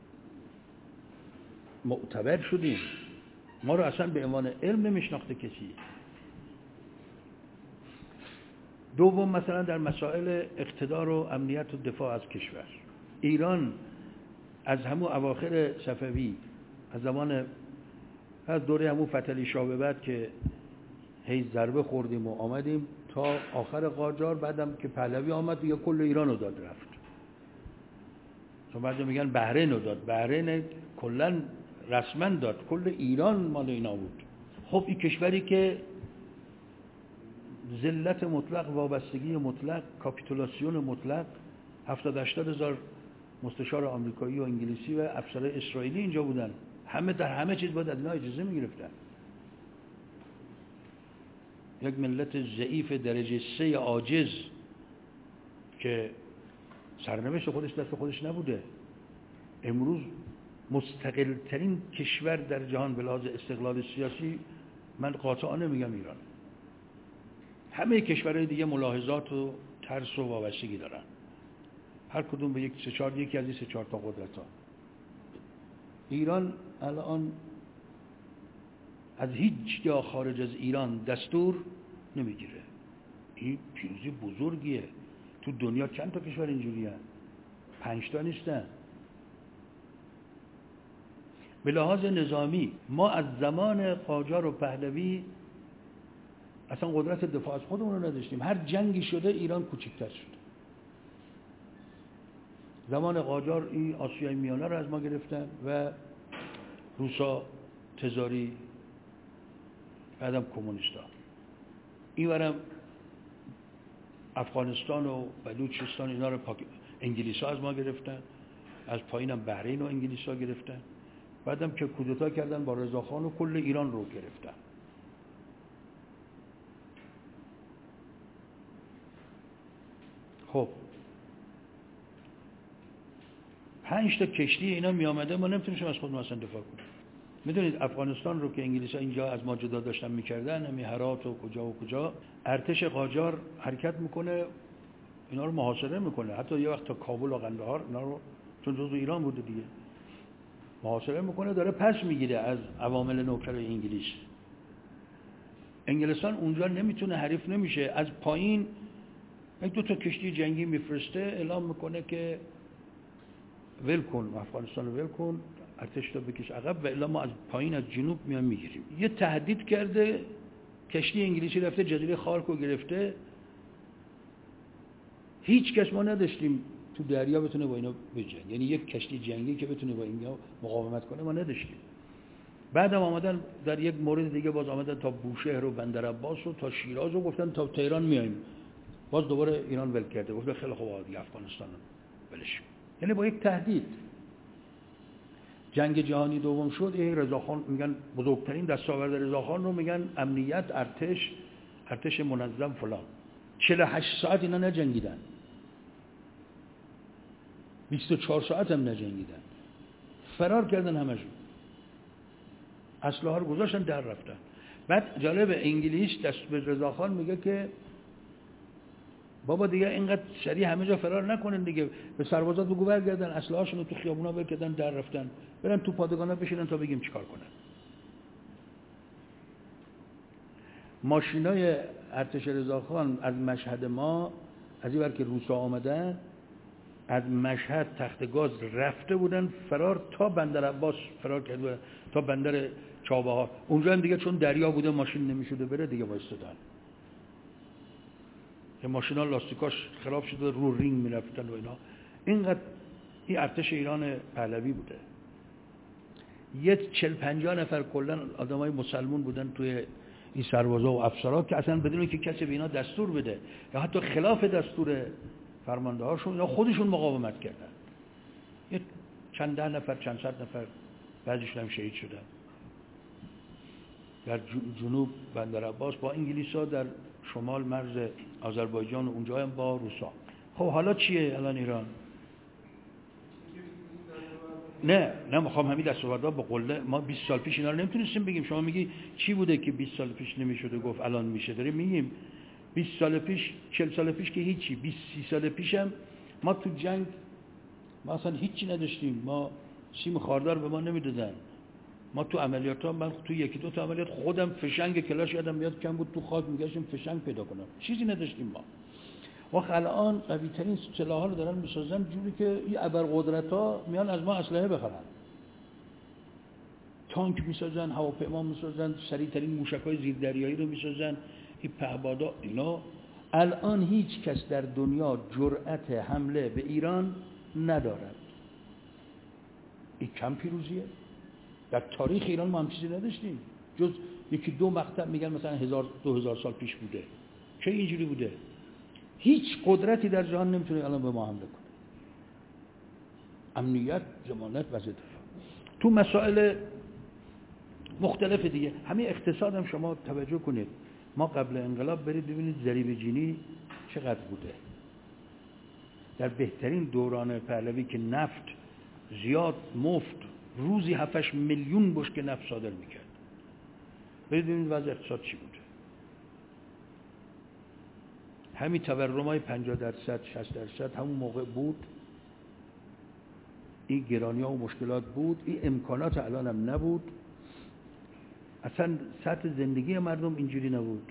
معتبر شدیم. ما رو اصلا به عنوان علم نمیشناخته کسی. دوم مثلا در مسائل اقتدار و امنیت و دفاع از کشور، ایران از همون اواخر صفوی، از زمان از دوره همون فتحعلی شاه به بعد که هی ضربه خوردیم و آمدیم تا آخر قاجار، بعدم که پهلوی آمد دیگه کل ایران رو داد رفت. چون بعد میگن بحرین رو داد، بحرین کلا رسما داد، کل ایران مال اینا بود. خب این کشوری که ذلت مطلق، وابستگی مطلق، کاپیتولاسیون مطلق، هفتاد هشتاد هزار مستشار آمریکایی و انگلیسی و افسر اسرائیلی اینجا بودن، همه در همه چیز باید از اینا اجازه میگرفتن. یک ملت ضعیف درجه سه عاجز که سرنوشت خودش دست خودش نبوده، امروز مستقل ترین کشور در جهان به لحاظ استقلال سیاسی، من قاطعا نمیگم ایران، همه کشورهای دیگه ملاحظات و ترس و وابستگی دارن، هر کدوم به یک سه چهار یکی از این سه چهار تا قدرت ها. ایران الان از هیچ جا خارج از ایران دستور نمیگیره. این پیروزی بزرگیه. تو دنیا چند تا کشور اینجوری هست؟ پنج تا نیستن. به لحاظ نظامی ما از زمان قاجار و پهلوی اصلا قدرت دفاع از خودمون رو نداشتیم. هر جنگی شده ایران کوچکتر شده. زمان قاجار این آسیای میانه رو از ما گرفتن و روسا، تزاری، بعدم کمونیستا. اینورم افغانستان و بلوچستان اینا رو پاک... انگلیسا از ما گرفتن، از پایینم بحرین و انگلیسا گرفتن. بعدم که کودتا کردن با رضاخان و کل ایران رو گرفتن. خب پنج تا کشتی اینا می آمده، ما نمیتونیم از خودمون اصلا دفاع کنیم. میدونید افغانستان رو که انگلیس‌ها اینجا از ما جدا داشتن میکردن، همین هرات و کجا و کجا، ارتش قاجار حرکت میکنه اینا رو محاصره میکنه، حتی یه وقت تا کابل و قندهار اینا رو، چون جزو ایران بوده دیگه، محاصره میکنه، داره پس میگیره از عوامل نوکر انگلیس. انگلستان اونجا نمیتونه، حریف نمیشه، از پایین یک دو تا کشتی جنگی میفرسته، اعلام میکنه که ول کن افغانستان رو، ول کن، ارتش رو بکش عقب و الا ما از پایین از جنوب میام میگیریم. یه تهدید کرده، کشتی انگلیسی رفته جزیره خارک رو گرفته، هیچ کس ما نداشتیم تو دریا بتونه با اینا بجنگه، یعنی یک کشتی جنگی که بتونه با اینا مقاومت کنه ما نداشتیم. بعدم آمدن در یک مورد دیگه باز آمدن تا بوشهر و بندرعباس و تا شیراز و گفتن تا تهران میایم، باز دوباره ایران ول کرده، گفت خیلی خوب دیگه افغانستان ولش، یعنی با یک تهدید. جنگ جهانی دوم شد، این رضاخان میگن بزرگترین دستاورد رضاخان رو میگن امنیت، ارتش، ارتش منظم فلان. چهل و هشت ساعت اینا نجنگیدن، بیست و چهار ساعت هم نجنگیدن، فرار کردن همشون، اسلحه رو گذاشتن در رفتن. بعد جالب، انگلیس دست به رضاخان میگه که بابا دیگه اینقدر سریع همه جا فرار نکنن دیگه، به سربازات بگو برگردن، اسلحه‌شون رو تو خیابونا ول کردن در رفتن، برن تو پادگانا بشینن تا بگیم چیکار کنن. ماشینای ارتش رضاخان از مشهد ما، از این ور که روسا آمدن، از مشهد تخت گاز رفته بودن فرار تا بندرعباس فرار کرده، تا بندر چابهار. اونجا هم دیگه چون دریا بوده ماشین نمیشده بره دیگه، وایستادن. که ماشینا لاستیکاش خراب شده رو رینگ میرفتن و اینا. اینقدر این ارتش ایران پهلوی بوده. یه چل پنجاه نفر کلا آدمای مسلمون بودن توی این سربازا و افسرها که اصلا بدون اینکه کسی به اینا دستور بده یا حتی خلاف دستور فرمانده هاشون یا خودشون مقاومت کردن. یه چند ده نفر چند صد نفر بعضیشون هم شهید شدن در جنوب بندرعباس با انگلیس‌ها، در شمال مرز آذربایجان و اونجا هم با روسا. خب حالا چیه الان ایران؟ نه نه میخوام همین دستاوردها با قله ما بیست سال پیش اینا رو نمیتونستیم بگیم. شما میگی چی بوده که بیست سال پیش نمیشده گفت الان میشه؟ داریم میگیم بیست سال پیش، چهل سال پیش که هیچی، بیست سی سال پیشم ما تو جنگ ما اصلا هیچی نداشتیم، ما سیم خاردار به ما نمیدادن، ما تو عملیات ها، من تو یکی دو تا عملیات خودم فشنگ کلاش یادم میاد کم بود، تو خاک میگشتیم فشنگ پیدا کنم، چیزی نداشتیم ما. وقت الان قوی ترین سلاح ها رو دارن میسازن جوری که این ابرقدرت ها میان از ما اسلحه بخرن، تانک میسازن، هواپیما میسازن، سریع ترین موشک های زیر دریایی رو میسازن، این پهپادا. اینا الان هیچ کس در دنیا جرأت حمله به ایران ندارد. این کم پیروزیه. در تاریخ ایران ما هم چیزی نداشتیم جز یکی دو مقطع، میگن مثلا هزار دو هزار سال پیش بوده که اینجوری بوده. هیچ قدرتی در جهان نمیتونه الان به ما حمله کنه. امنیت، ضمانت، وضع دفاع. تو مسائل مختلف دیگه، همین اقتصاد هم شما توجه کنید، ما قبل انقلاب برید ببینید ضریب جینی چقدر بوده. در بهترین دوران پهلوی که نفت زیاد مفت روزی هفتش میلیون بشکه نفت صادر میکرد، برید ببینید وضع اقتصاد چی بوده. همین تورمای پنجاه درصد شصت درصد همون موقع بود، این گرانی ها و مشکلات بود، این امکانات الان هم نبود، اصلا سطح زندگی مردم اینجوری نبود،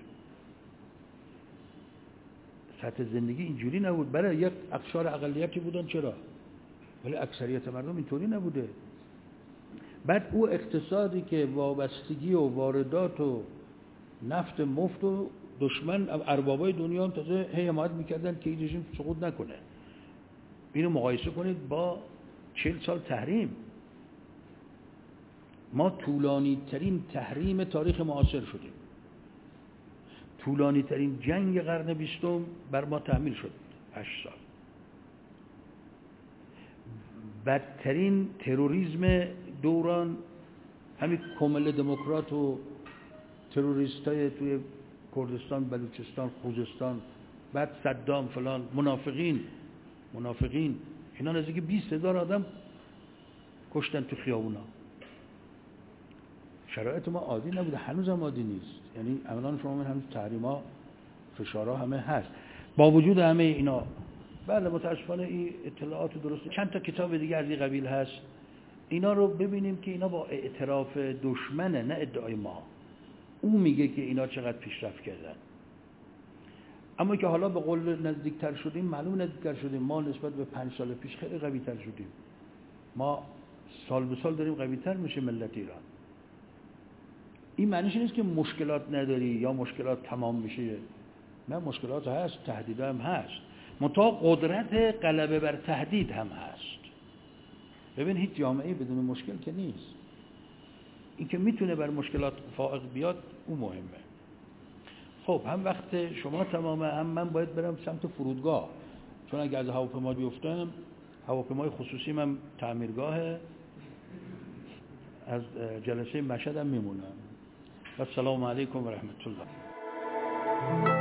سطح زندگی اینجوری نبود. برای یک اقشار اقلیتی بودن چرا، ولی اکثریت مردم اینطوری نبوده. بعد او اقتصادی که وابستگی و واردات و نفت مفت و دشمن اربابای دنیا هم تازه هی حمایت میکردن که این رژیم سقوط نکنه. اینو مقایسه کنید با چهل سال تحریم. ما طولانی ترین تحریم تاریخ معاصر شدیم، طولانی ترین جنگ قرن بیستم بر ما تحمیل شد، هشت سال. بدترین تروریسم دوران همین کمل دموکرات و تروریستای توی کردستان، بلوچستان، خوزستان، بعد صدام فلان، منافقین منافقین اینا نزدیک بیست هزار آدم کشتن تو خیابونا. شرایط ما عادی نبوده، هنوز هم عادی نیست. یعنی الان شما من هنوز تحریما، فشارها همه هست. با وجود همه اینا بله متاسفانه این اطلاعات درسته. چند تا کتاب دیگه از این قبیل هست، اینا رو ببینیم که اینا با اعتراف دشمنه، نه ادعای ما. او میگه که اینا چقدر پیشرفت کردن، اما که حالا به قول نزدیکتر شدیم، معلوم نزدیکتر شدیم. ما نسبت به پنج سال پیش خیلی قوی تر شدیم. ما سال به سال داریم قوی تر میشه ملت ایران. این معنیش نیست که مشکلات نداری یا مشکلات تمام میشه. نه، مشکلات هست، تهدید هم هست، منتها قدرت غلبه بر تهدید هم هست. ببین هیچ جامعه بدون مشکل که نیست. این که میتونه بر مشکلات فائق بیاد اون مهمه. خب هم وقت شما تمامه، هم من باید برم سمت فرودگاه، چون اگه از هواپیما بیفتم، هواپیمای خصوصی من تعمیرگاهه، از جلسه مشهد هم میمونم. السلام علیکم و رحمت الله.